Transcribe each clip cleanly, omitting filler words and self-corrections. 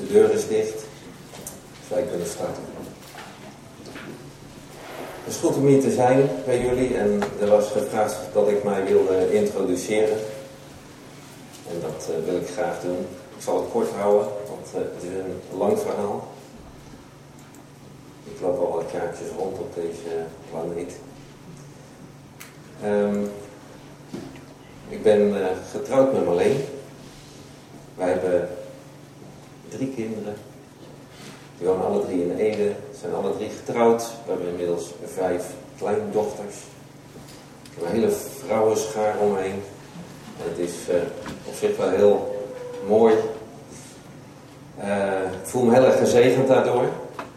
De deur is dicht. Dus wij kunnen starten. Het is goed om hier te zijn bij jullie. En er was gevraagd dat ik mij wilde introduceren. En dat wil ik graag doen. Ik zal het kort houden, want het is een lang verhaal. Ik loop al wat jaartjes rond op deze planeet. Ik ben getrouwd met Marleen. Wij hebben 3 kinderen. Die wonen alle 3 in Ede. Zijn alle 3 getrouwd. We hebben inmiddels 5 kleindochters. Ik heb een hele vrouwenschaar omheen. En het is op zich wel heel mooi. Ik voel me heel erg gezegend daardoor.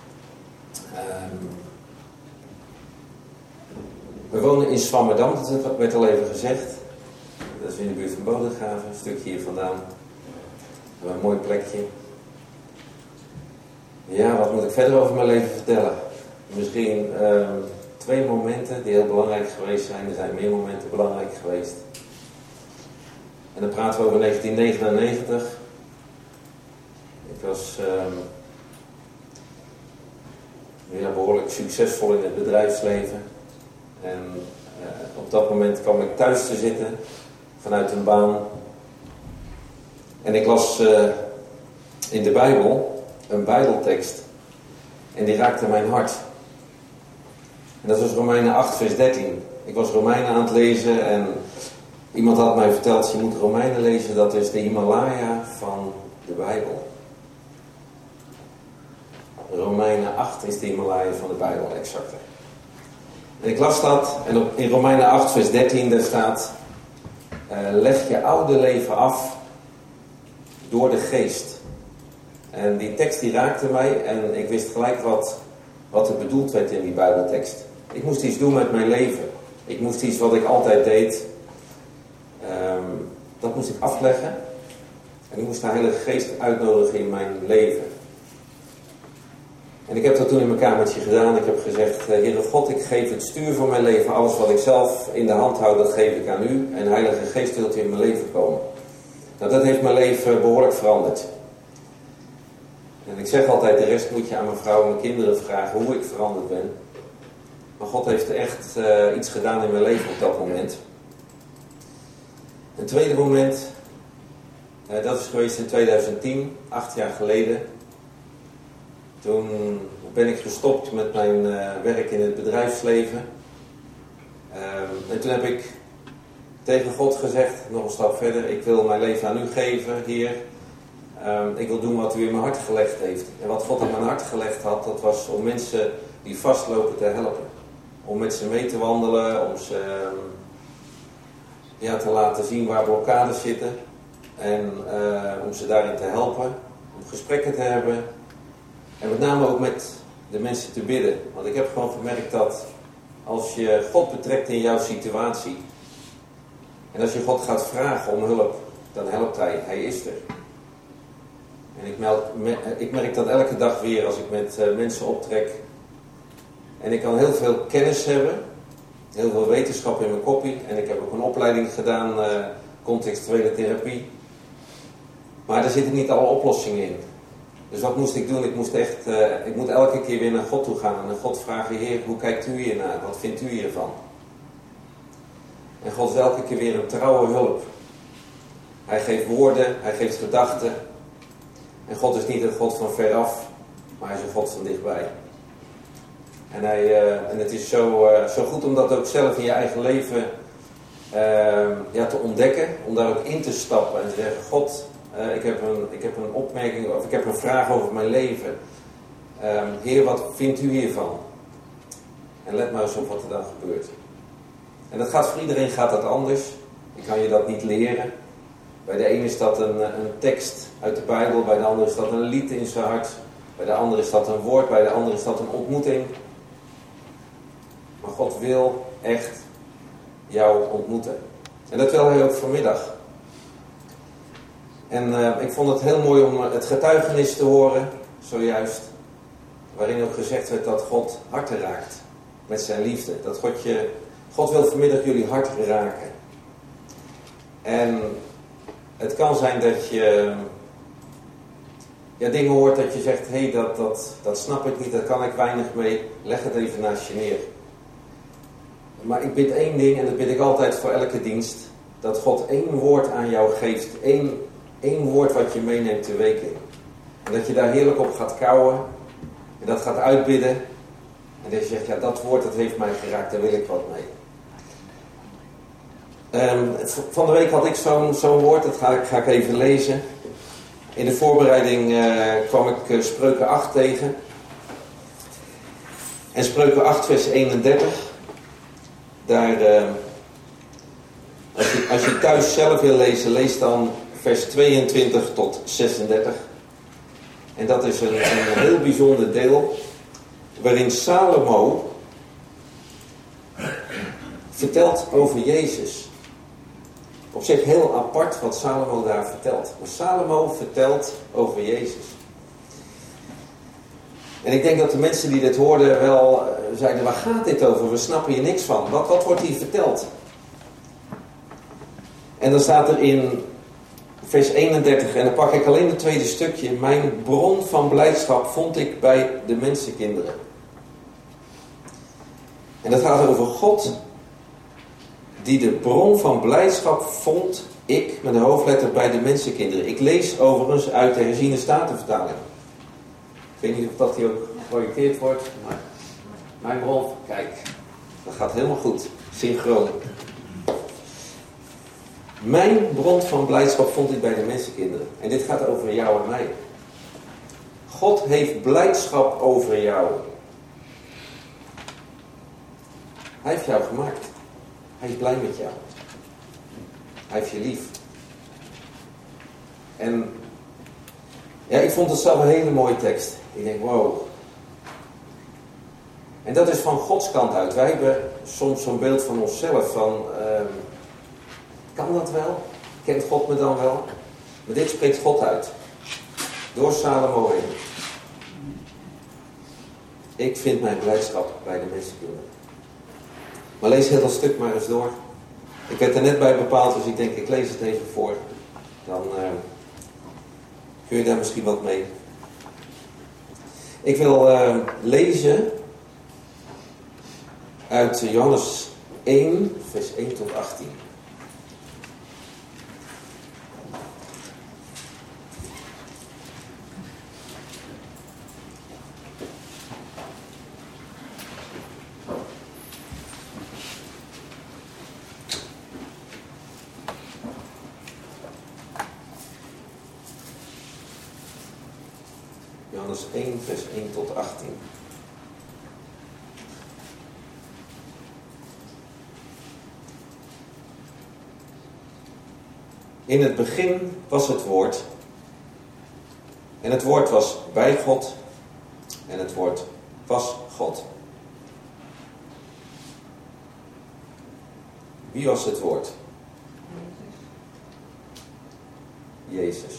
We wonen in Zwammerdam, dat werd al even gezegd. Dat is in de buurt van Bodegraven, een stukje hier vandaan. We hebben een mooi plekje. Ja, wat moet ik verder over mijn leven vertellen? Misschien 2 momenten die heel belangrijk geweest zijn. Er zijn meer momenten belangrijk geweest. En dan praten we over 1999. Ik was behoorlijk succesvol in het bedrijfsleven. En op dat moment kwam ik thuis te zitten vanuit een baan. En ik las in de Bijbel een Bijbeltekst. En die raakte mijn hart. En dat was Romeinen 8 vers 13. Ik was Romeinen aan het lezen en iemand had mij verteld, je moet Romeinen lezen, dat is de Himalaya van de Bijbel. Romeinen 8 is de Himalaya van de Bijbel, exact. En ik las dat en in Romeinen 8 vers 13 daar staat, leg je oude leven af door de geest. En die tekst die raakte mij en ik wist gelijk wat er bedoeld werd in die Bijbeltekst. Ik moest iets doen met mijn leven. Ik moest iets wat ik altijd deed, dat moest ik afleggen. En ik moest de Heilige Geest uitnodigen in mijn leven. En ik heb dat toen in mijn kamertje gedaan. Ik heb gezegd, Heere God, ik geef het stuur van mijn leven. Alles wat ik zelf in de hand hou, dat geef ik aan u. En de Heilige Geest wilt u in mijn leven komen. Nou, dat heeft mijn leven behoorlijk veranderd. En ik zeg altijd, de rest moet je aan mijn vrouw en mijn kinderen vragen hoe ik veranderd ben. Maar God heeft echt iets gedaan in mijn leven op dat moment. Een tweede moment, dat is geweest in 2010, 8 jaar geleden. Toen ben ik gestopt met mijn werk in het bedrijfsleven. En toen heb ik tegen God gezegd, nog een stap verder, ik wil mijn leven aan u geven, Heer. Ik wil doen wat u in mijn hart gelegd heeft. En wat God in mijn hart gelegd had, dat was om mensen die vastlopen te helpen. Om met ze mee te wandelen, om ze te laten zien waar blokkades zitten. En om ze daarin te helpen, om gesprekken te hebben. En met name ook met de mensen te bidden. Want ik heb gewoon gemerkt dat als je God betrekt in jouw situatie. En als je God gaat vragen om hulp, dan helpt hij. Hij is er. En ik merk dat elke dag weer als ik met mensen optrek. En ik kan heel veel kennis hebben. Heel veel wetenschap in mijn koppie. En ik heb ook een opleiding gedaan, contextuele therapie. Maar er zitten niet alle oplossingen in. Dus wat moest ik doen? Ik moet elke keer weer naar God toe gaan. En naar God vragen, Heer, hoe kijkt u hier naar? Wat vindt u hiervan? En God is elke keer weer een trouwe hulp. Hij geeft woorden, hij geeft gedachten. En God is niet een God van veraf, maar hij is een God van dichtbij. En het is zo goed om dat ook zelf in je eigen leven te ontdekken. Om daar ook in te stappen en te zeggen, God, ik heb een opmerking of ik heb een vraag over mijn leven. Heer, wat vindt u hiervan? En let maar eens op wat er dan gebeurt. En dat gaat voor iedereen anders. Ik kan je dat niet leren. Bij de ene is dat een tekst uit de Bijbel, bij de andere is dat een lied in zijn hart. Bij de andere is dat een woord, bij de andere is dat een ontmoeting. Maar God wil echt jou ontmoeten. En dat wil hij ook vanmiddag. En ik vond het heel mooi om het getuigenis te horen, zojuist. Waarin ook gezegd werd dat God harten raakt met zijn liefde. Dat God wil vanmiddag jullie hart raken. En het kan zijn dat je dingen hoort dat je zegt, hé, dat snap ik niet, daar kan ik weinig mee, leg het even naast je neer. Maar ik bid één ding, en dat bid ik altijd voor elke dienst, dat God één woord aan jou geeft, één woord wat je meeneemt de week in. En dat je daar heerlijk op gaat kauwen, en dat gaat uitbidden, en dat je zegt, ja, dat woord dat heeft mij geraakt, daar wil ik wat mee. Van de week had ik zo'n woord, dat ga ik even lezen. In de voorbereiding kwam ik Spreuken 8 tegen. En Spreuken 8 vers 31. Daar, als je thuis zelf wil lezen, lees dan vers 22 tot 36. En dat is een heel bijzonder deel. Waarin Salomo vertelt over Jezus. Op zich heel apart wat Salomo daar vertelt. Maar Salomo vertelt over Jezus. En ik denk dat de mensen die dit hoorden wel zeiden, waar gaat dit over? We snappen hier niks van. Wat wordt hier verteld? En dan staat er in vers 31, en dan pak ik alleen het tweede stukje. Mijn bron van blijdschap vond ik bij de mensenkinderen. En dat gaat over God, die de bron van blijdschap vond ik, met de hoofdletter, bij de mensenkinderen. Ik lees overigens uit de herziene statenvertaling. Ik weet niet of dat hier ook geprojecteerd wordt, maar mijn bron, kijk, dat gaat helemaal goed. Synchroon. Mijn bron van blijdschap vond ik bij de mensenkinderen. En dit gaat over jou en mij. God heeft blijdschap over jou. Hij heeft jou gemaakt. Hij is blij met jou. Hij heeft je lief. En ja, ik vond het zelf een hele mooie tekst. Ik denk, wow. En dat is van Gods kant uit. Wij hebben soms zo'n beeld van onszelf van, kan dat wel? Kent God me dan wel? Maar dit spreekt God uit. Door Salomo heen. Ik vind mijn blijdschap bij de mensenkinderen. Maar lees heel dat stuk maar eens door. Ik werd er net bij bepaald, dus ik denk ik lees het even voor. Dan kun je daar misschien wat mee. Ik wil lezen uit Johannes 1, vers 1 tot 18. Johannes 1, vers 1 tot 18. In het begin was het woord. En het woord was bij God. En het woord was God. Wie was het woord? Jezus.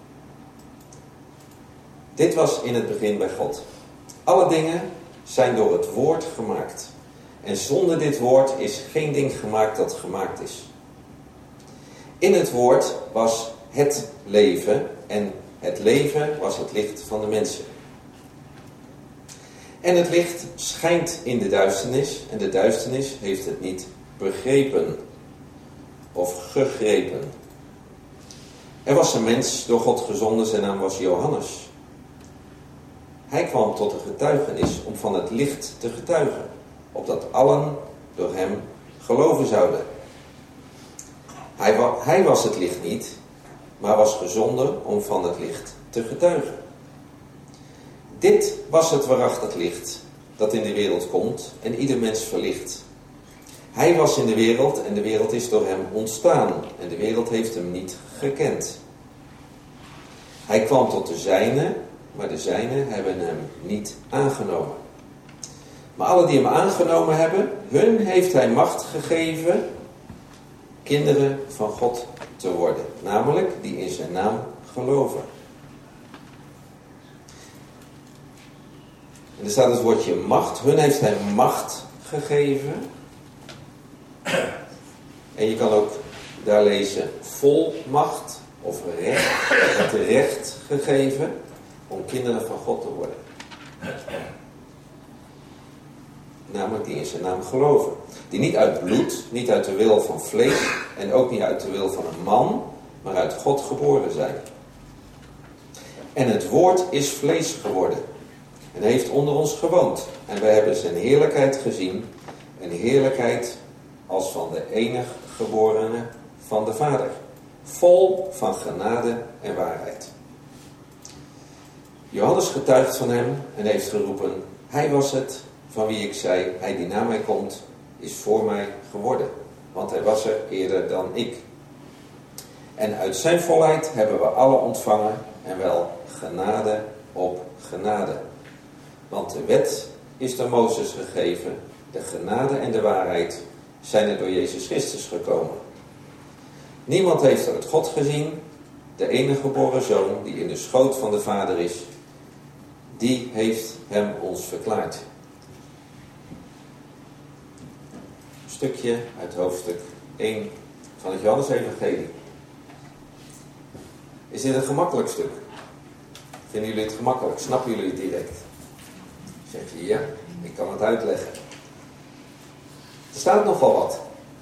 Dit was in het begin bij God. Alle dingen zijn door het woord gemaakt. En zonder dit woord is geen ding gemaakt dat gemaakt is. In het woord was het leven. En het leven was het licht van de mensen. En het licht schijnt in de duisternis. En de duisternis heeft het niet begrepen. Of gegrepen. Er was een mens door God gezonden. Zijn naam was Johannes. Hij kwam tot de getuigenis om van het licht te getuigen, opdat allen door hem geloven zouden. Hij was het licht niet, maar was gezonden om van het licht te getuigen. Dit was het waarachtig licht dat in de wereld komt en ieder mens verlicht. Hij was in de wereld en de wereld is door hem ontstaan en de wereld heeft hem niet gekend. Hij kwam tot de zijnen, maar de zijnen hebben hem niet aangenomen. Maar alle die hem aangenomen hebben, hun heeft hij macht gegeven kinderen van God te worden. Namelijk die in zijn naam geloven. En er staat het woordje macht. Hun heeft hij macht gegeven. En je kan ook daar lezen volmacht of recht. Het recht gegeven. om kinderen van God te worden. Namelijk die in zijn naam geloven. Die niet uit bloed, niet uit de wil van vlees en ook niet uit de wil van een man, maar uit God geboren zijn. En het woord is vlees geworden en heeft onder ons gewoond. En wij hebben zijn heerlijkheid gezien, een heerlijkheid als van de enig geborene van de Vader. Vol van genade en waarheid. Johannes getuigt van hem en heeft geroepen: hij was het van wie ik zei, hij die na mij komt, is voor mij geworden. Want hij was er eerder dan ik. En uit zijn volheid hebben we alle ontvangen en wel genade op genade. Want de wet is door Mozes gegeven, de genade en de waarheid zijn er door Jezus Christus gekomen. Niemand heeft ooit God gezien, de enige geboren Zoon die in de schoot van de Vader is, die heeft hem ons verklaard. Een stukje uit hoofdstuk 1 van het Johannes-evangelie. Is dit een gemakkelijk stuk? Vinden jullie het gemakkelijk? Snappen jullie het direct? Zeg je ja, ik kan het uitleggen. Er staat nogal wat.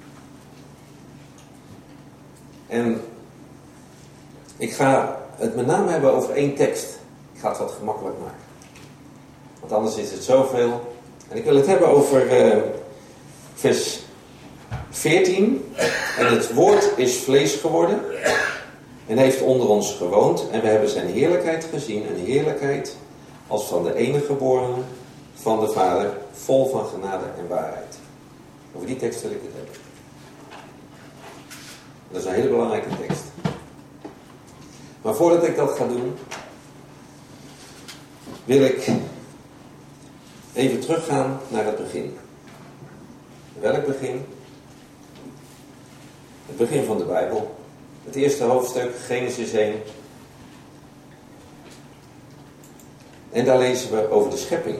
En ik ga het met name hebben over één tekst. Ik ga het wat gemakkelijk maken. Want anders is het zoveel. En ik wil het hebben over vers 14. En het woord is vlees geworden en heeft onder ons gewoond. En we hebben zijn heerlijkheid gezien. Een heerlijkheid als van de enige geborene van de Vader, vol van genade en waarheid. Over die tekst wil ik het hebben. Dat is een hele belangrijke tekst. Maar voordat ik dat ga doen, wil ik even teruggaan naar het begin. Welk begin? Het begin van de Bijbel. Het eerste hoofdstuk, Genesis 1. En daar lezen we over de schepping.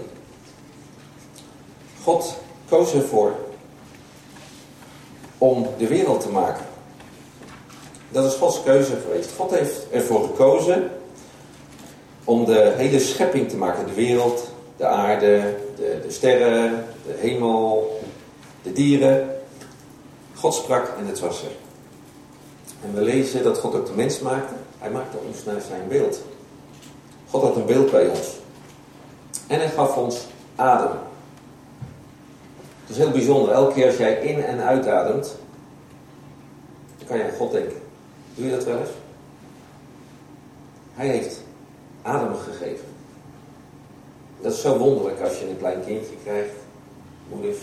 God koos ervoor om de wereld te maken. Dat is Gods keuze geweest. God heeft ervoor gekozen om de hele schepping te maken. De wereld, de aarde, de sterren, de hemel, de dieren. God sprak en het was er. En we lezen dat God ook de mens maakte. Hij maakte ons naar zijn beeld. God had een beeld bij ons. En hij gaf ons adem. Het is heel bijzonder. Elke keer als jij in- en uitademt, dan kan je aan God denken. Doe je dat wel eens? Hij heeft adem gegeven. Dat is zo wonderlijk als je een klein kindje krijgt. Moeders.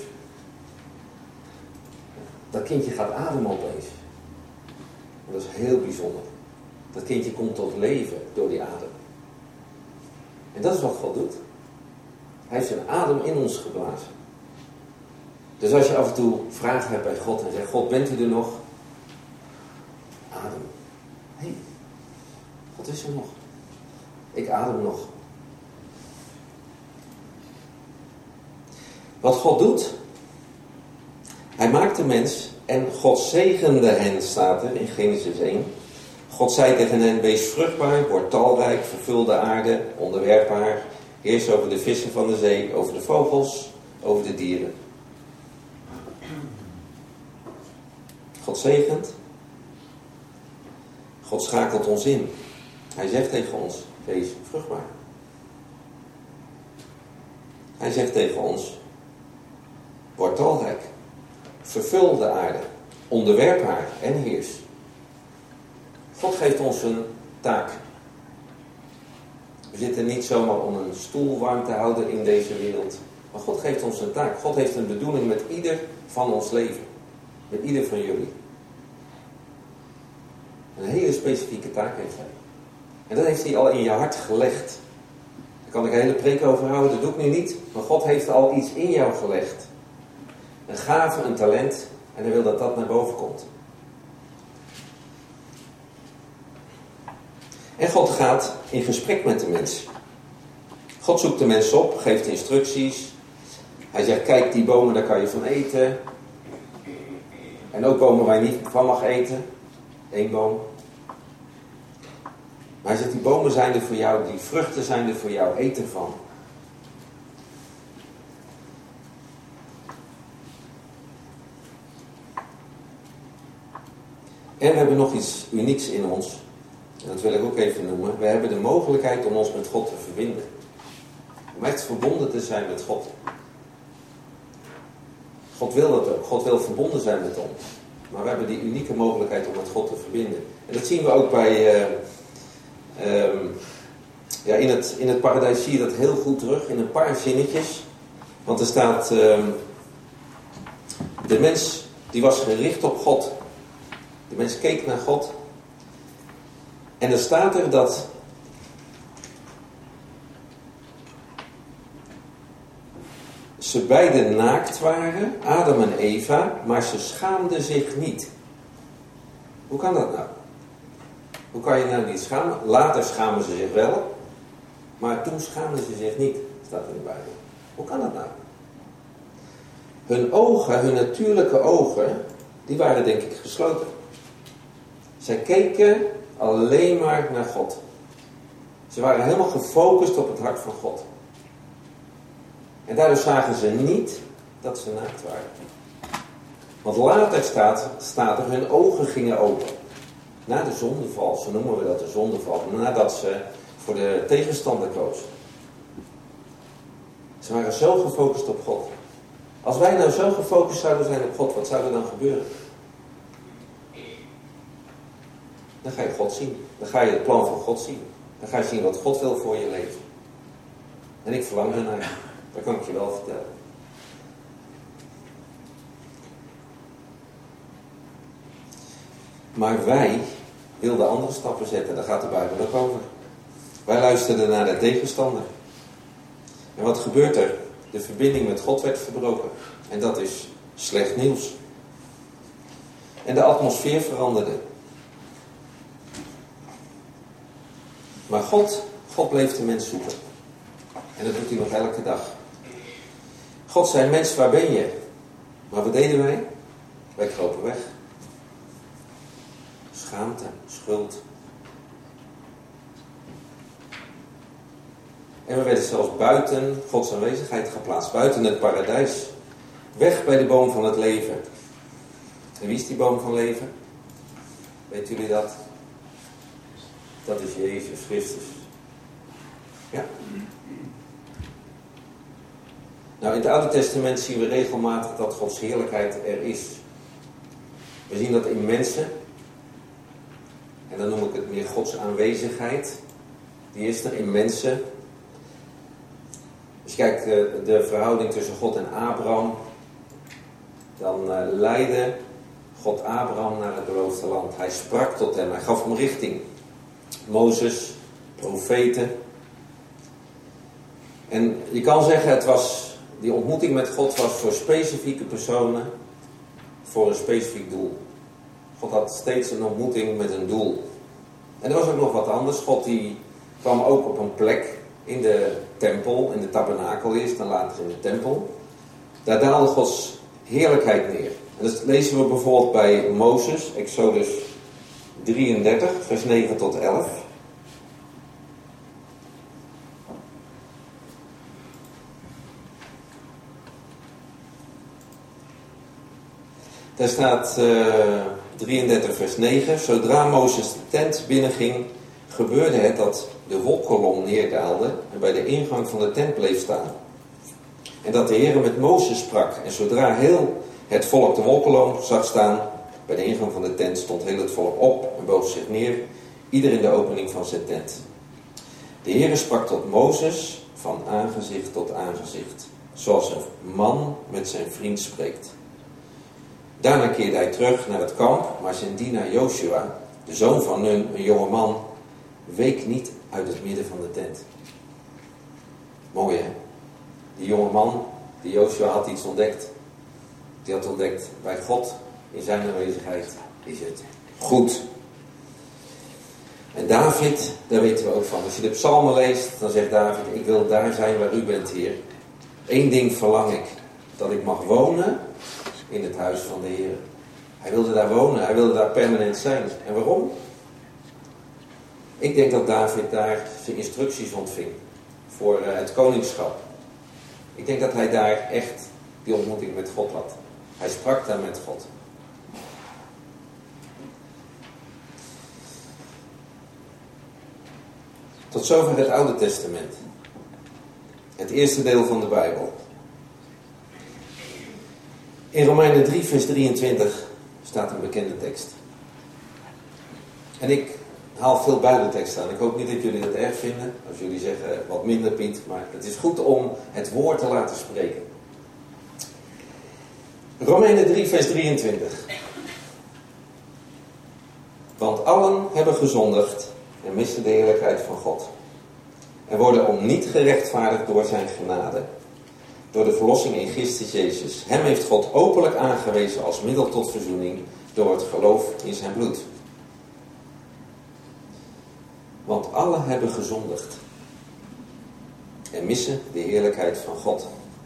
Dat kindje gaat ademen opeens. En dat is heel bijzonder. Dat kindje komt tot leven door die adem. En dat is wat God doet. Hij heeft zijn adem in ons geblazen. Dus als je af en toe vragen hebt bij God en zegt: God, bent u er nog? Adem. Hé, God is er nog. Ik adem nog. Wat God doet, hij maakt de mens en God zegende hen, staat er in Genesis 1. God zei tegen hen: wees vruchtbaar, word talrijk, vervul de aarde, onderwerp haar, heers over de vissen van de zee, over de vogels, over de dieren. God zegent. God schakelt ons in. Hij zegt tegen ons: wees vruchtbaar. Hij zegt tegen ons: word talrijk. Vervul de aarde. Onderwerp haar en heers. God geeft ons een taak. We zitten niet zomaar om een stoel warm te houden in deze wereld. Maar God geeft ons een taak. God heeft een bedoeling met ieder van ons leven. Met ieder van jullie. Een hele specifieke taak heeft hij. En dat heeft hij al in je hart gelegd. Daar kan ik een hele preek over houden, dat doe ik nu niet. Maar God heeft al iets in jou gelegd. Een gave, een talent. En hij wil dat dat naar boven komt. En God gaat in gesprek met de mens. God zoekt de mens op, geeft instructies. Hij zegt: kijk, die bomen, daar kan je van eten. En ook bomen waar je niet van mag eten. 1 boom. Maar hij zegt, die bomen zijn er voor jou, die vruchten zijn er voor jou, eet ervan. En we hebben nog iets unieks in ons. En dat wil ik ook even noemen. We hebben de mogelijkheid om ons met God te verbinden. Om echt verbonden te zijn met God. God wil dat ook. God wil verbonden zijn met ons. Maar we hebben die unieke mogelijkheid om met God te verbinden. En dat zien we ook bij... in het paradijs zie je dat heel goed terug. In een paar zinnetjes. Want er staat... de mens die was gericht op God. De mens keek naar God. En er staat er dat... ze beiden naakt waren, Adam en Eva, maar ze schaamden zich niet. Hoe kan dat nou? Hoe kan je nou niet schamen? Later schamen ze zich wel, maar toen schaamden ze zich niet, staat in de Bijbel. Hoe kan dat nou? Hun ogen, hun natuurlijke ogen, die waren denk ik gesloten. Zij keken alleen maar naar God. Ze waren helemaal gefocust op het hart van God. En daardoor zagen ze niet dat ze naakt waren. Want later staat er, hun ogen gingen open. Na de zondeval, zo noemen we dat de zondeval. Nadat ze voor de tegenstander kozen. Ze waren zo gefocust op God. Als wij nou zo gefocust zouden zijn op God, wat zou er dan gebeuren? Dan ga je God zien. Dan ga je het plan van God zien. Dan ga je zien wat God wil voor je leven. En ik verlang ernaar. Dat kan ik je wel vertellen. Maar wij wilden andere stappen zetten. Daar gaat de Bijbel ook over. Wij luisterden naar de tegenstander. En wat gebeurt er? De verbinding met God werd verbroken. En dat is slecht nieuws. En de atmosfeer veranderde. Maar God bleef de mens zoeken. En dat doet hij nog elke dag. God zei, mens, waar ben je? Maar wat deden wij? Wij kropen weg. Schaamte, schuld. En we werden zelfs buiten Gods aanwezigheid geplaatst. Buiten het paradijs. Weg bij de boom van het leven. En wie is die boom van leven? Weet jullie dat? Dat is Jezus Christus. Ja. Nou, in het Oude Testament zien we regelmatig dat Gods heerlijkheid er is. We zien dat in mensen. En dan noem ik het meer Gods aanwezigheid. Die is er in mensen. Als je kijkt de verhouding tussen God en Abraham. Dan leidde God Abraham naar het beloofde land. Hij sprak tot hem. Hij gaf hem richting. Mozes, profeten. En je kan zeggen, die ontmoeting met God was voor specifieke personen, voor een specifiek doel. God had steeds een ontmoeting met een doel. En er was ook nog wat anders. God die kwam ook op een plek in de tempel, in de tabernakel eerst en later in de tempel. Daar daalde Gods heerlijkheid neer. En dat lezen we bijvoorbeeld bij Mozes, Exodus 33, vers 9 tot 11. Daar staat 33 vers 9. Zodra Mozes de tent binnenging, gebeurde het dat de wolkolom neerdaalde en bij de ingang van de tent bleef staan. En dat de Heer met Mozes sprak. En zodra heel het volk de wolkolom zag staan, bij de ingang van de tent stond heel het volk op en boog zich neer, ieder in de opening van zijn tent. De Heer sprak tot Mozes van aangezicht tot aangezicht, zoals een man met zijn vriend spreekt. Daarna keerde hij terug naar het kamp, maar zijn dienaar Joshua, de zoon van Nun, een jonge man, week niet uit het midden van de tent. Mooi hè? Die jonge man, die Joshua, had iets ontdekt. Die had ontdekt, bij God, in zijn aanwezigheid, is het goed. En David, daar weten we ook van. Als je de psalmen leest, dan zegt David, ik wil daar zijn waar u bent, Heer. Eén ding verlang ik, dat ik mag wonen in het huis van de Heer. Hij wilde daar wonen, hij wilde daar permanent zijn. En waarom? Ik denk dat David daar zijn instructies ontving voor het koningschap. Ik denk dat hij daar echt die ontmoeting met God had. Hij sprak daar met God. Tot zover het Oude Testament. Het eerste deel van de Bijbel. In Romeinen 3 vers 23 staat een bekende tekst. En ik haal veel Bijbelteksten aan. Ik hoop niet dat jullie dat erg vinden. Als jullie zeggen wat minder Piet. Maar het is goed om het woord te laten spreken. Romeinen 3 vers 23. Want allen hebben gezondigd en missen de heerlijkheid van God. En worden om niet gerechtvaardigd door zijn genade. Door de verlossing in Christus Jezus. Hem heeft God openlijk aangewezen als middel tot verzoening door het geloof in zijn bloed. Want allen hebben gezondigd en missen de heerlijkheid van God.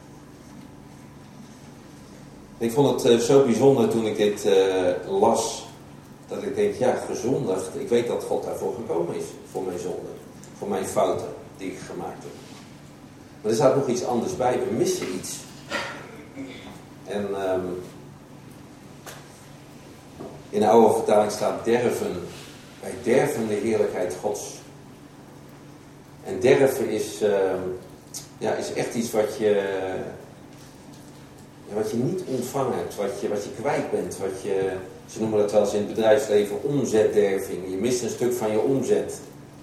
Ik vond het zo bijzonder toen ik dit las, dat ik denk, ja, gezondigd. Ik weet dat God daarvoor gekomen is, voor mijn zonde, voor mijn fouten die ik gemaakt heb. Maar er staat nog iets anders bij, we missen iets. En in de oude vertaling staat derven. Wij derven de heerlijkheid Gods. En derven is echt iets wat je niet ontvangen hebt, wat je kwijt bent. Ze noemen dat wel eens in het bedrijfsleven omzetderving. Je mist een stuk van je omzet.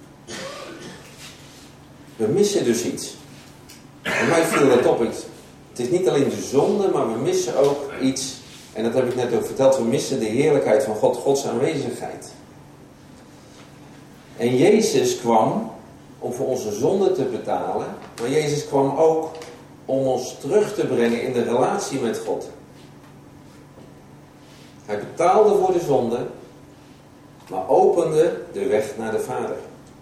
We missen dus iets. En mij viel dat op. Het is niet alleen de zonde, maar we missen ook iets. En dat heb ik net ook verteld. We missen de heerlijkheid van God, Gods aanwezigheid. En Jezus kwam om voor onze zonde te betalen. Maar Jezus kwam ook om ons terug te brengen in de relatie met God. Hij betaalde voor de zonde, maar opende de weg naar de Vader.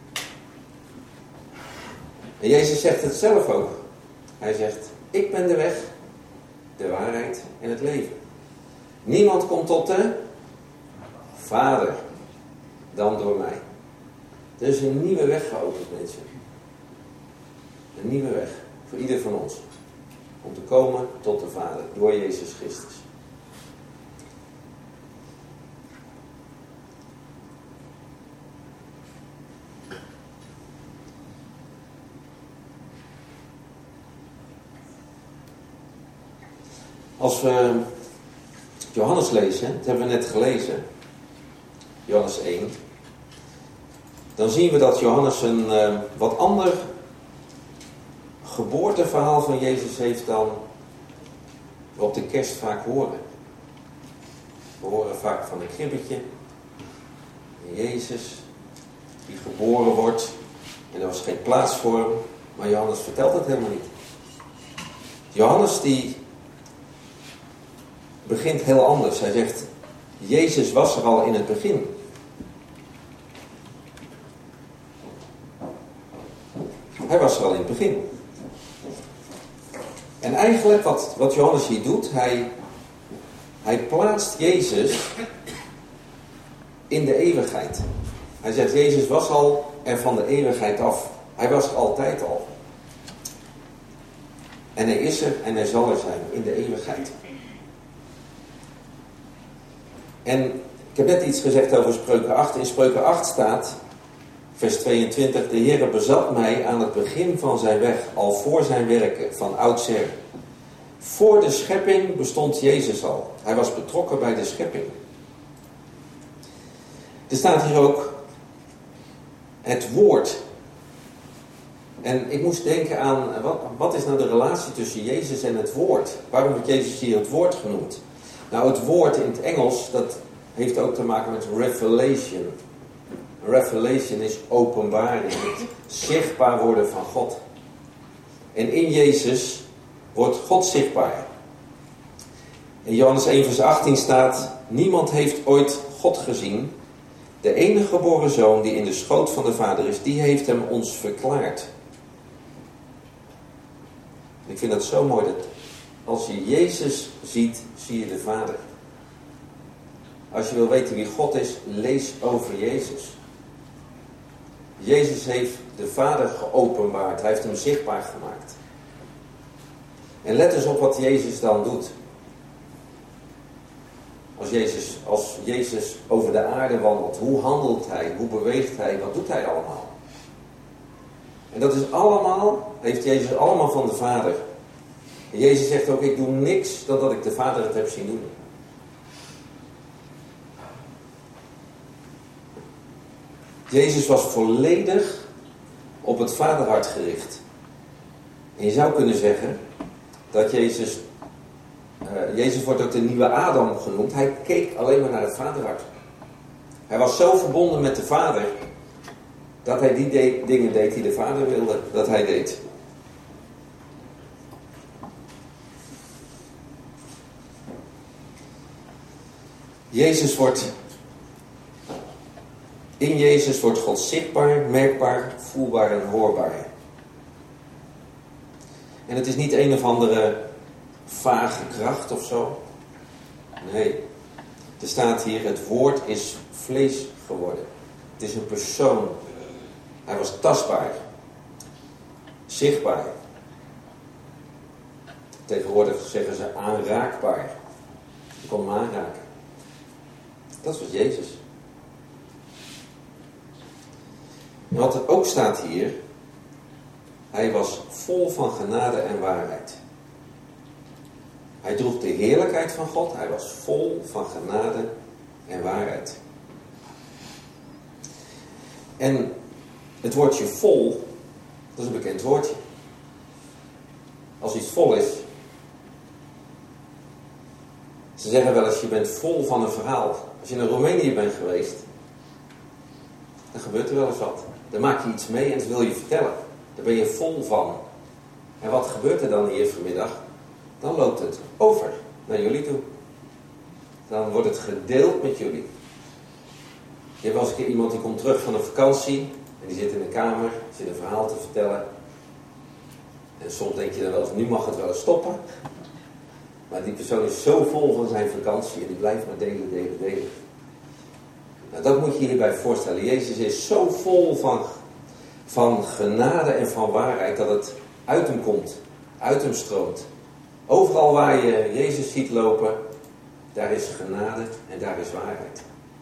En Jezus zegt het zelf ook. Hij zegt, ik ben de weg, de waarheid en het leven. Niemand komt tot de Vader dan door mij. Er is een nieuwe weg geopend, mensen. Een nieuwe weg voor ieder van ons. Om te komen tot de Vader door Jezus Christus. Als we Johannes lezen, dat hebben we net gelezen, Johannes 1, dan zien we dat Johannes een wat ander geboorteverhaal van Jezus heeft dan we op de kerst vaak horen. We horen vaak van een kribbetje, een Jezus die geboren wordt en er was geen plaats voor hem, maar Johannes vertelt het helemaal niet. Johannes die begint heel anders. Hij zegt, Jezus was er al in het begin. Hij was er al in het begin. En eigenlijk wat Johannes hier doet, hij plaatst Jezus in de eeuwigheid. Hij zegt, Jezus was al er van de eeuwigheid af. Hij was er altijd al. En hij is er en hij zal er zijn in de eeuwigheid. En ik heb net iets gezegd over Spreuken 8. In Spreuken 8 staat, vers 22, de Heere bezat mij aan het begin van zijn weg, al voor zijn werken, van oudsher. Voor de schepping bestond Jezus al. Hij was betrokken bij de schepping. Er staat hier ook het woord. En ik moest denken aan, wat is nou de relatie tussen Jezus en het woord? Waarom wordt Jezus hier het woord genoemd? Nou, het woord in het Engels, dat heeft ook te maken met revelation. Revelation is openbaring, het zichtbaar worden van God. En in Jezus wordt God zichtbaar. In Johannes 1 vers 18 staat, niemand heeft ooit God gezien. De enige geboren zoon die in de schoot van de Vader is, die heeft hem ons verklaard. Ik vind dat zo mooi, dat als je Jezus ziet, zie je de Vader. Als je wil weten wie God is, lees over Jezus. Jezus heeft de Vader geopenbaard. Hij heeft hem zichtbaar gemaakt. En let eens op wat Jezus dan doet. Als Jezus over de aarde wandelt, hoe handelt hij? Hoe beweegt hij? Wat doet hij allemaal? En dat is allemaal, heeft Jezus allemaal van de Vader. En Jezus zegt ook, ik doe niks dan dat ik de Vader het heb zien doen. Jezus was volledig op het Vaderhart gericht. En je zou kunnen zeggen dat Jezus wordt ook de nieuwe Adam genoemd. Hij keek alleen maar naar het Vaderhart. Hij was zo verbonden met de Vader dat hij die dingen deed die de Vader wilde dat hij deed. In Jezus wordt God zichtbaar, merkbaar, voelbaar en hoorbaar. En het is niet een of andere vage kracht of zo. Nee, er staat hier, het woord is vlees geworden. Het is een persoon. Hij was tastbaar. Zichtbaar. Tegenwoordig zeggen ze aanraakbaar. Je kon hem aanraken. Dat was Jezus. En wat er ook staat hier, hij was vol van genade en waarheid. Hij droeg de heerlijkheid van God, hij was vol van genade en waarheid. En het woordje vol, dat is een bekend woordje. Als iets vol is, ze zeggen wel eens, je bent vol van een verhaal. Als je naar Roemenië bent geweest, dan gebeurt er wel eens wat. Dan maak je iets mee en dat wil je vertellen. Daar ben je vol van. En wat gebeurt er dan hier vanmiddag? Dan loopt het over naar jullie toe. Dan wordt het gedeeld met jullie. Je hebt wel eens een keer iemand die komt terug van een vakantie en die zit in een kamer, zit een verhaal te vertellen. En soms denk je dan wel eens, nu mag het wel eens stoppen. Maar die persoon is zo vol van zijn vakantie en die blijft maar delen. Nou, dat moet je hierbij voorstellen. Jezus is zo vol van genade en van waarheid dat het uit hem komt, uit hem stroomt. Overal waar je Jezus ziet lopen, daar is genade en daar is waarheid.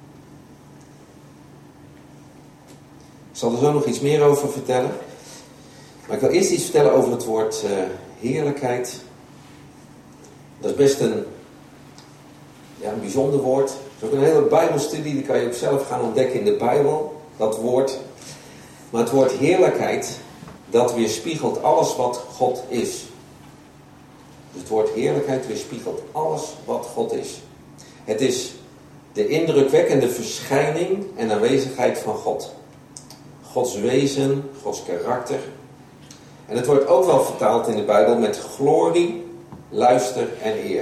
Ik zal er zo nog iets meer over vertellen. Maar ik wil eerst iets vertellen over het woord heerlijkheid. Dat is best een bijzonder woord. Het is ook een hele Bijbelstudie, die kan je ook zelf gaan ontdekken in de Bijbel, dat woord. Maar het woord heerlijkheid, dat weerspiegelt alles wat God is. Dus het woord heerlijkheid weerspiegelt alles wat God is. Het is de indrukwekkende verschijning en aanwezigheid van God. Gods wezen, Gods karakter. En het wordt ook wel vertaald in de Bijbel met glorie, luister en eer.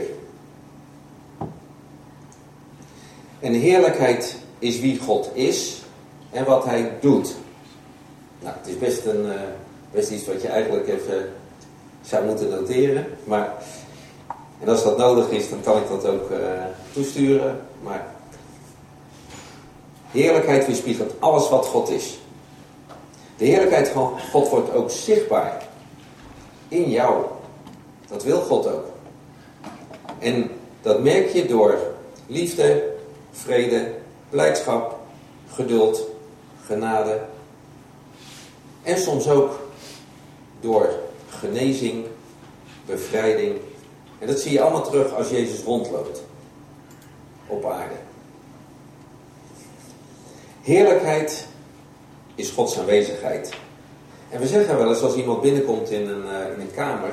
En heerlijkheid is wie God is en wat hij doet. Nou, het is best iets wat je eigenlijk even zou moeten noteren. En als dat nodig is, dan kan ik dat ook toesturen. Maar heerlijkheid weerspiegelt alles wat God is. De heerlijkheid van God wordt ook zichtbaar in jou. Dat wil God ook. En dat merk je door liefde, vrede, blijdschap, geduld, genade. En soms ook door genezing, bevrijding. En dat zie je allemaal terug als Jezus rondloopt op aarde. Heerlijkheid is Gods aanwezigheid. En we zeggen wel eens als iemand binnenkomt in een kamer,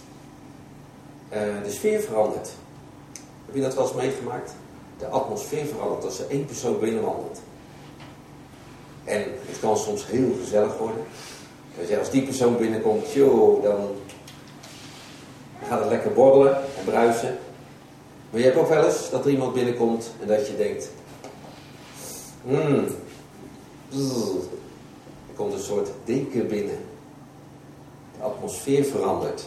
de sfeer verandert. Heb je dat wel eens meegemaakt? De atmosfeer verandert als er één persoon binnenwandelt. En het kan soms heel gezellig worden. Dus als die persoon binnenkomt, dan gaat het lekker borrelen en bruisen. Maar je hebt ook wel eens dat er iemand binnenkomt en dat je denkt, er komt een soort deken binnen. De atmosfeer verandert.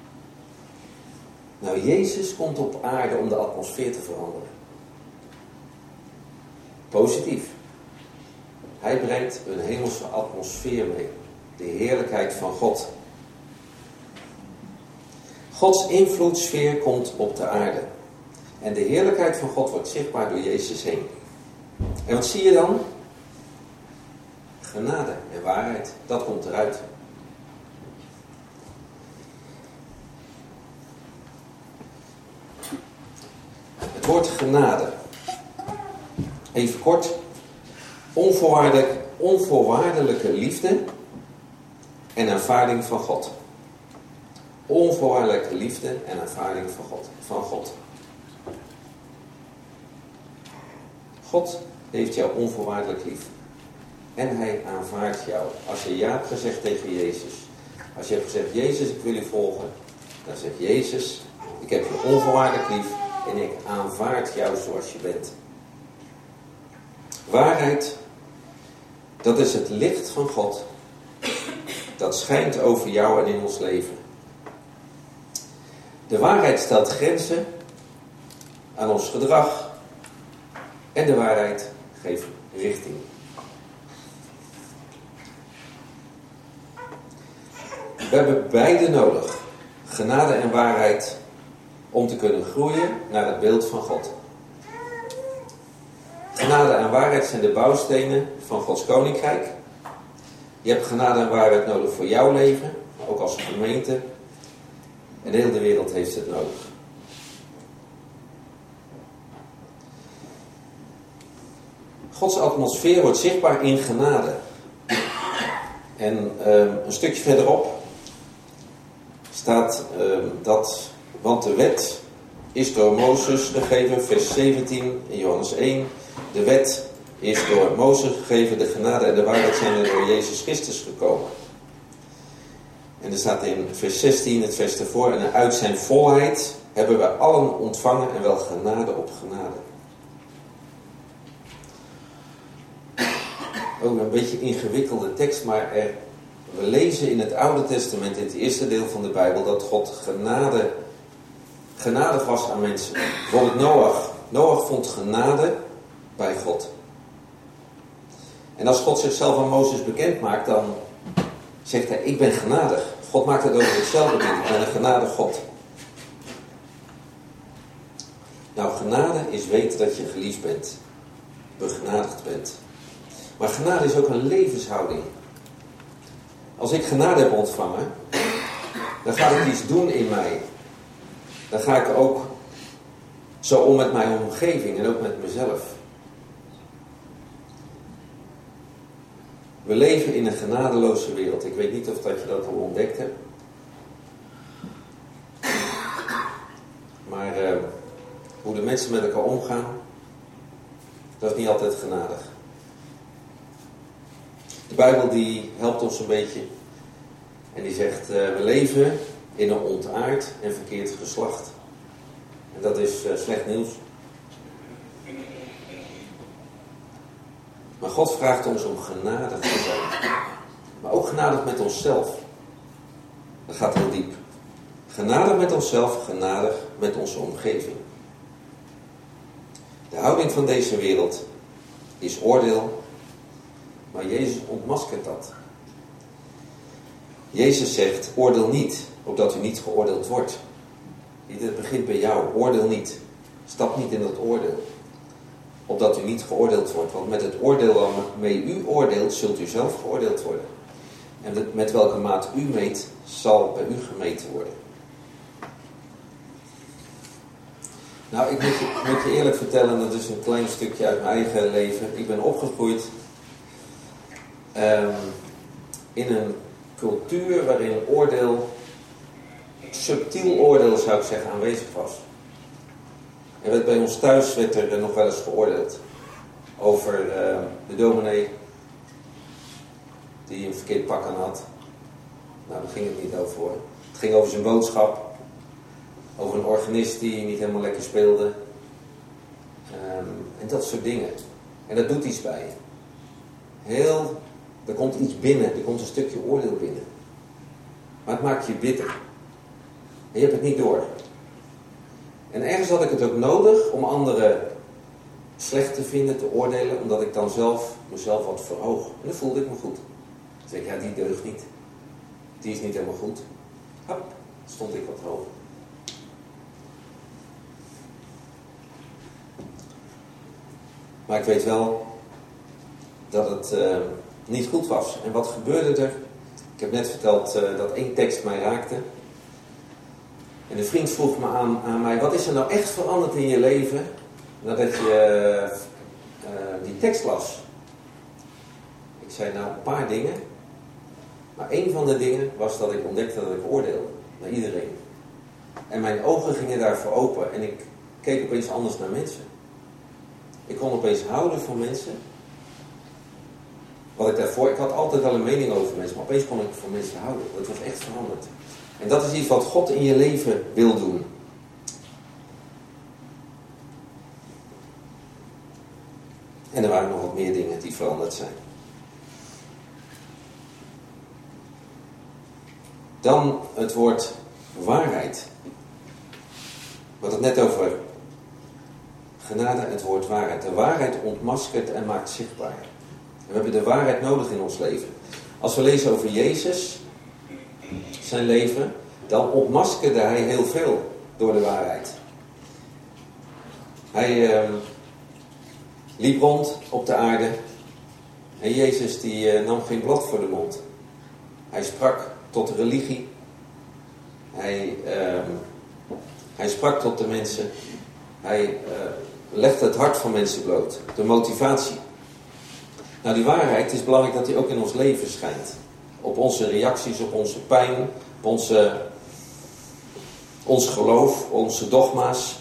Nou, Jezus komt op aarde om de atmosfeer te veranderen. Positief. Hij brengt een hemelse atmosfeer mee. De heerlijkheid van God. Gods invloedssfeer komt op de aarde. En de heerlijkheid van God wordt zichtbaar door Jezus heen. En wat zie je dan? Genade en waarheid. Dat komt eruit. Het woord genade. Even kort. Onvoorwaardelijke liefde en aanvaarding van God. Onvoorwaardelijke liefde en aanvaarding van God. God heeft jou onvoorwaardelijk lief. En hij aanvaardt jou. Als je ja hebt gezegd tegen Jezus. Als je hebt gezegd, Jezus, ik wil u volgen. Dan zegt Jezus, ik heb je onvoorwaardelijk lief. En ik aanvaard jou zoals je bent. Waarheid, dat is het licht van God. Dat schijnt over jou en in ons leven. De waarheid stelt grenzen aan ons gedrag. En de waarheid geeft richting. We hebben beide nodig. Genade en waarheid. Om te kunnen groeien naar het beeld van God. Genade en waarheid zijn de bouwstenen van Gods koninkrijk. Je hebt genade en waarheid nodig voor jouw leven. Maar ook als gemeente. En heel de wereld heeft het nodig. Gods atmosfeer wordt zichtbaar in genade. En een stukje verderop staat dat... Want de wet is door Mozes gegeven, vers 17 in Johannes 1. De wet is door Mozes gegeven, de genade en de waarheid zijn er door Jezus Christus gekomen. En er staat in vers 16, het vers ervoor, en uit zijn volheid hebben we allen ontvangen en wel genade op genade. Ook een beetje ingewikkelde tekst, maar we lezen in het Oude Testament, in het eerste deel van de Bijbel, dat God genadig was aan mensen. Bijvoorbeeld Noach. Noach vond genade bij God. En als God zichzelf aan Mozes bekend maakt, dan zegt hij, ik ben genadig. God maakt het over zichzelf bekend. Ik ben een genadig God. Nou, genade is weten dat je geliefd bent. Begenadigd bent. Maar genade is ook een levenshouding. Als ik genade heb ontvangen, dan gaat het iets doen in mij. Dan ga ik ook zo om met mijn omgeving en ook met mezelf. We leven in een genadeloze wereld. Ik weet niet of dat je dat al ontdekt hebt. Maar hoe de mensen met elkaar omgaan, dat is niet altijd genadig. De Bijbel die helpt ons een beetje. En die zegt, we leven in een ontaard en verkeerd geslacht. En dat is slecht nieuws. Maar God vraagt ons om genadig te zijn. Maar ook genadig met onszelf. Dat gaat heel diep. Genadig met onszelf, genadig met onze omgeving. De houding van deze wereld is oordeel. Maar Jezus ontmaskert dat. Jezus zegt, oordeel niet, opdat u niet geoordeeld wordt. Het begint bij jou, oordeel niet. Stap niet in dat oordeel. Opdat u niet geoordeeld wordt. Want met het oordeel waarmee u oordeelt, zult u zelf geoordeeld worden. En met welke maat u meet, zal bij u gemeten worden. Nou, ik moet je eerlijk vertellen, dat is een klein stukje uit mijn eigen leven. Ik ben opgegroeid in een cultuur waarin oordeel, subtiel oordeel zou ik zeggen, aanwezig was. En bij ons thuis werd er nog wel eens geoordeeld over de dominee die een verkeerd pak aan had. Nou, daar ging het niet over hoor. Het ging over zijn boodschap, over een organist die niet helemaal lekker speelde. En dat soort dingen. En dat doet iets bij je. Er komt iets binnen, er komt een stukje oordeel binnen. Maar het maakt je bitter. En je hebt het niet door. En ergens had ik het ook nodig om anderen slecht te vinden, te oordelen, omdat ik dan mezelf wat verhoog. En dan voelde ik me goed. Dan zeg ik, ja, die deugt niet. Die is niet helemaal goed. Hop, stond ik wat hoger. Maar ik weet wel dat het niet goed was. En wat gebeurde er? Ik heb net verteld dat één tekst mij raakte. En een vriend vroeg me aan mij, wat is er nou echt veranderd in je leven nadat je die tekst las? Ik zei, nou, een paar dingen. Maar één van de dingen was dat ik ontdekte dat ik oordeelde naar iedereen. En mijn ogen gingen daarvoor open en ik keek opeens anders naar mensen. Ik kon opeens houden van mensen. Ik had altijd wel een mening over mensen, maar opeens kon ik van mensen houden. Dat was echt veranderd. En dat is iets wat God in je leven wil doen. En er waren nog wat meer dingen die veranderd zijn. Dan het woord waarheid. We hadden het net over genade, het woord waarheid. De waarheid ontmaskert en maakt zichtbaar. En we hebben de waarheid nodig in ons leven. Als we lezen over Jezus, zijn leven, dan ontmaskerde hij heel veel door de waarheid. Hij liep rond op de aarde en Jezus die nam geen blad voor de mond. Hij sprak tot de religie. Hij sprak tot de mensen. Hij legde het hart van mensen bloot. De motivatie. Nou, die waarheid is belangrijk dat die ook in ons leven schijnt. Op onze reacties, op onze pijn, op ons geloof, onze dogma's.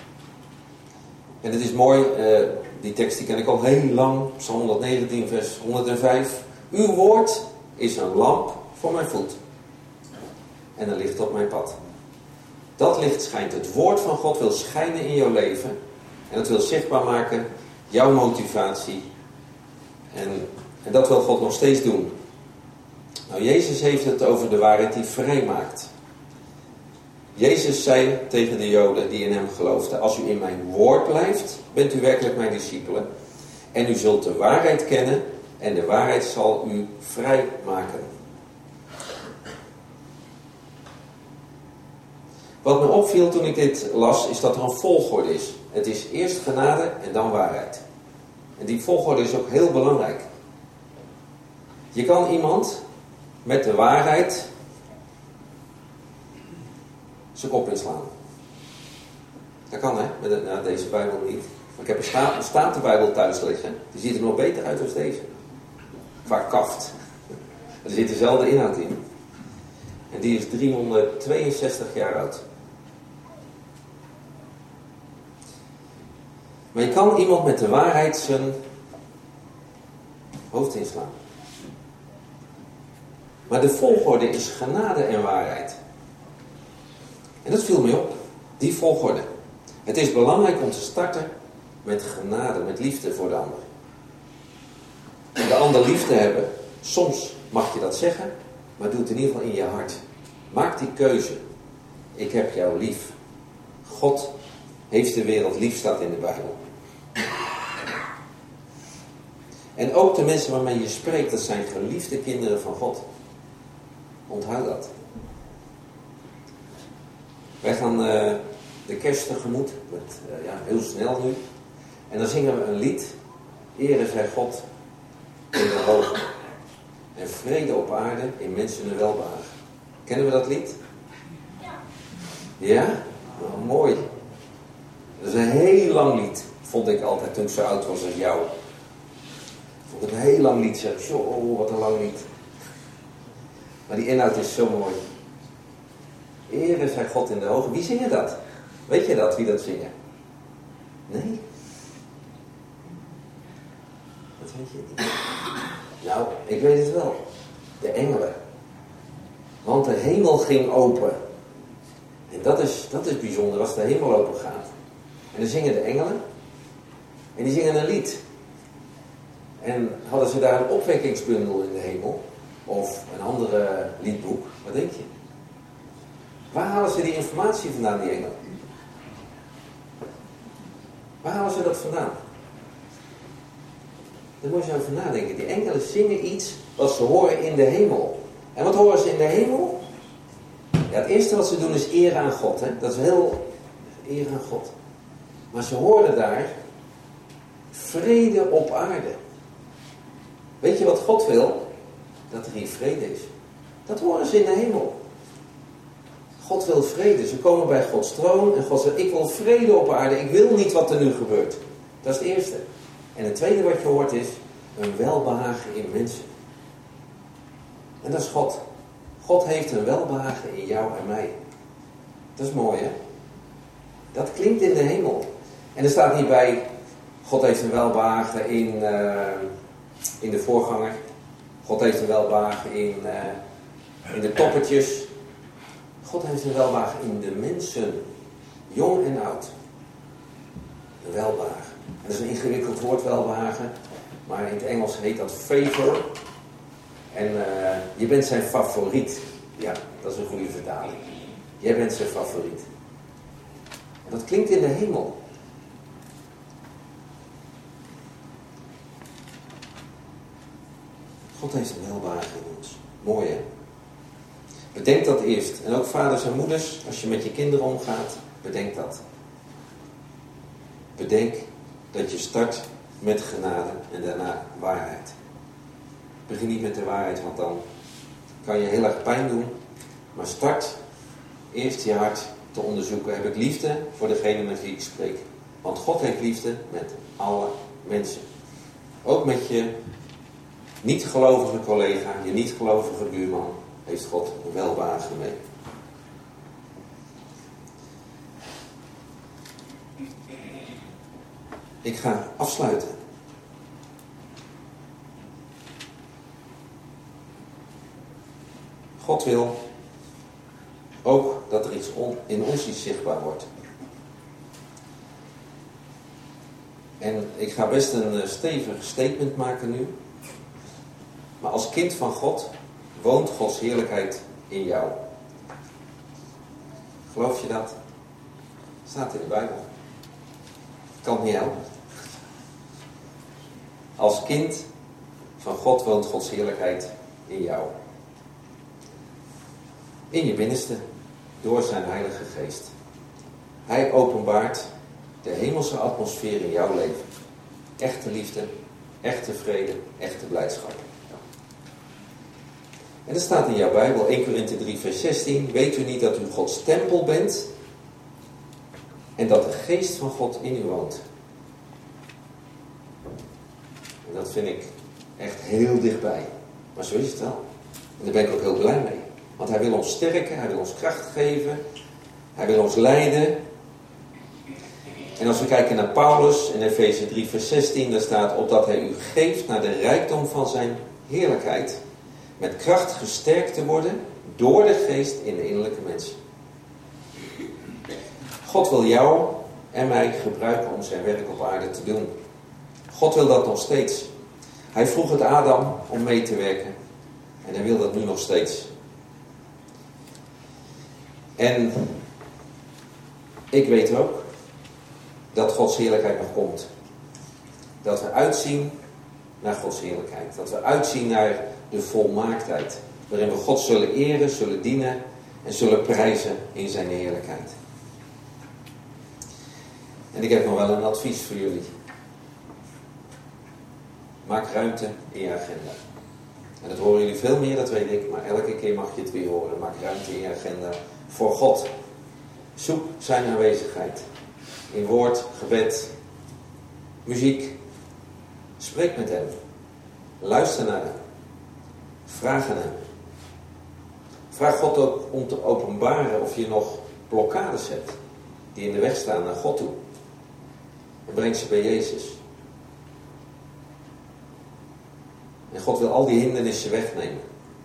En het is mooi, die tekst die ken ik al heel lang. Psalm 119, vers 105. Uw woord is een lamp voor mijn voet. En een licht op mijn pad. Dat licht schijnt. Het woord van God wil schijnen in jouw leven. En het wil zichtbaar maken, jouw motivatie. En dat wil God nog steeds doen. Nou, Jezus heeft het over de waarheid die vrij maakt. Jezus zei tegen de Joden die in hem geloofden: als u in mijn woord blijft, bent u werkelijk mijn discipelen. En u zult de waarheid kennen en de waarheid zal u vrij maken. Wat me opviel toen ik dit las, is dat er een volgorde is. Het is eerst genade en dan waarheid. En die volgorde is ook heel belangrijk. Je kan iemand met de waarheid zijn kop inslaan. Dat kan, hè? Met deze Bijbel niet. Maar ik heb een Statenbijbel thuis liggen. Die ziet er nog beter uit dan deze. Qua kaft. Er zit dezelfde inhoud in. En die is 362 jaar oud. Maar je kan iemand met de waarheid zijn hoofd inslaan. Maar de volgorde is genade en waarheid. En dat viel mij op. Die volgorde. Het is belangrijk om te starten met genade, met liefde voor de ander. En de ander lief te hebben. Soms mag je dat zeggen, maar doe het in ieder geval in je hart. Maak die keuze. Ik heb jou lief. God heeft de wereld lief, staat in de Bijbel. En ook de mensen waarmee je spreekt, dat zijn geliefde kinderen van God. Onthoud dat. Wij gaan de kerst tegemoet, heel snel nu. En dan zingen we een lied. Ere zij God in de hoogte. En vrede op aarde in mensen een welbehagen. Kennen we dat lied? Ja? Nou, mooi. Dat is een heel lang lied, vond ik altijd toen ik zo oud was als jou. Vond ik een heel lang lied, zeg. Oh, wat een lang lied. Maar die inhoud is zo mooi. Ere zij God in de hoogte. Wie zingen dat? Weet je dat, wie dat zingen? Nee? Dat weet je niet. Nou, ik weet het wel. De engelen. Want de hemel ging open. En dat is bijzonder als de hemel open gaat. En dan zingen de engelen. En die zingen een lied. En hadden ze daar een opwekkingsbundel in de hemel? Of een andere liedboek? Wat denk je? Waar halen ze die informatie vandaan, die engelen? Waar halen ze dat vandaan? Daar moet je over nadenken. Die engelen zingen iets wat ze horen in de hemel. En wat horen ze in de hemel? Ja, het eerste wat ze doen is eer aan God. Hè? Dat is heel eer aan God. Maar ze horen daar vrede op aarde. Weet je wat God wil? Dat er hier vrede is. Dat horen ze in de hemel. God wil vrede. Ze komen bij Gods troon en God zegt, ik wil vrede op aarde. Ik wil niet wat er nu gebeurt. Dat is het eerste. En het tweede wat je hoort is een welbehagen in mensen. En dat is God. God heeft een welbehagen in jou en mij. Dat is mooi, hè? Dat klinkt in de hemel. En er staat niet bij, God heeft een welbehagen in de voorganger. God heeft een welbehagen in de toppertjes. God heeft een welbehagen in de mensen. Jong en oud. Een welbehagen. En dat is een ingewikkeld woord, welbehagen. Maar in het Engels heet dat favor. En je bent zijn favoriet. Ja, dat is een goede vertaling. Jij bent zijn favoriet. En dat klinkt in de hemel. God heeft een welbehagen in ons. Mooi, hè? Bedenk dat eerst. En ook vaders en moeders, als je met je kinderen omgaat, bedenk dat. Bedenk dat je start met genade en daarna waarheid. Begin niet met de waarheid, want dan kan je heel erg pijn doen. Maar start eerst je hart te onderzoeken. Heb ik liefde voor degene met wie ik spreek? Want God heeft liefde met alle mensen. Ook met je niet-gelovige collega, je niet-gelovige buurman, heeft God een welbehagen mee. Ik ga afsluiten. God wil ook dat er in ons iets zichtbaar wordt. En ik ga best een stevig statement maken nu. Maar als kind van God woont Gods heerlijkheid in jou. Geloof je dat? Staat in de Bijbel. Ik kan het niet helpen. Als kind van God woont Gods heerlijkheid in jou. In je binnenste, door zijn Heilige Geest. Hij openbaart de hemelse atmosfeer in jouw leven. Echte liefde, echte vrede, echte blijdschap. En er staat in jouw Bijbel, 1 Korinthe 3 vers 16, weet u niet dat u Gods tempel bent en dat de Geest van God in u woont. En dat vind ik echt heel dichtbij. Maar zo is het wel. En daar ben ik ook heel blij mee. Want hij wil ons sterken, hij wil ons kracht geven, hij wil ons leiden. En als we kijken naar Paulus in Efeze 3 vers 16, daar staat opdat hij u geeft naar de rijkdom van zijn heerlijkheid, met kracht gesterkt te worden door de Geest in de innerlijke mens. God wil jou en mij gebruiken om zijn werk op aarde te doen. God wil dat nog steeds. Hij vroeg het Adam om mee te werken. En hij wil dat nu nog steeds. En ik weet ook dat Gods heerlijkheid nog komt. Dat we uitzien naar Gods heerlijkheid. Dat we uitzien naar de volmaaktheid. Waarin we God zullen eren, zullen dienen en zullen prijzen in zijn heerlijkheid. En ik heb nog wel een advies voor jullie. Maak ruimte in je agenda. En dat horen jullie veel meer, dat weet ik. Maar elke keer mag je het weer horen. Maak ruimte in je agenda voor God. Zoek zijn aanwezigheid. In woord, gebed, muziek. Spreek met hem. Luister naar hem. Vraag aan hem. Vraag God ook om te openbaren of je nog blokkades hebt. Die in de weg staan naar God toe. En breng ze bij Jezus. En God wil al die hindernissen wegnemen.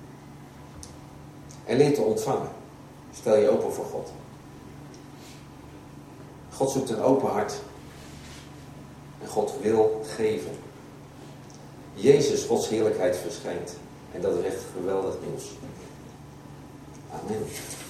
En leer te ontvangen. Stel je open voor God. God zoekt een open hart. En God wil geven. Jezus, Gods heerlijkheid verschijnt. En dat is echt geweldig nieuws. Amen.